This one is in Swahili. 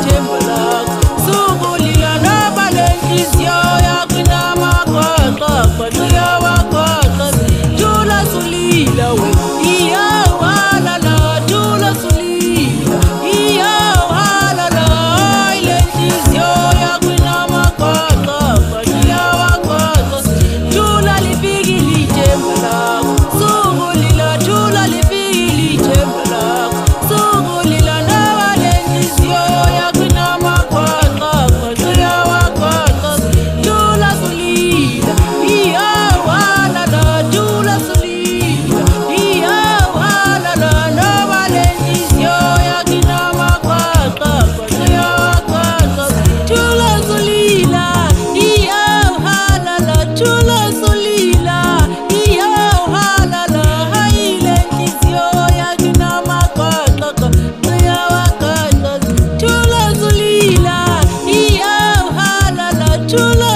ithemba lakho. Sukulila noma lenhliziyo yakho inamagwaqagwa iyawagwaqa. Jula sulila we iyawalala, jula sulila iyawalala. Lenhliziyo yakho inamagwaqagwa iyawagwaqa. Jula lifikile ithemba lakho. Sukulila jula lifikile ithemba lakho. Sukulila noma lenhliziyo yakho inamagwaqagwa iyawagwaqa. Jula sulila iyawalala, jula sulila iyawalala. Noma lenhliziyo yakho inamagwaqagwa iyawagwaqa. Jula sulila iyawalala, jula sulila iyawalala. Hayi lenhliziyo yakho inamagwaqagwa iyawagwaqa. Jula sulila iyawalala, jula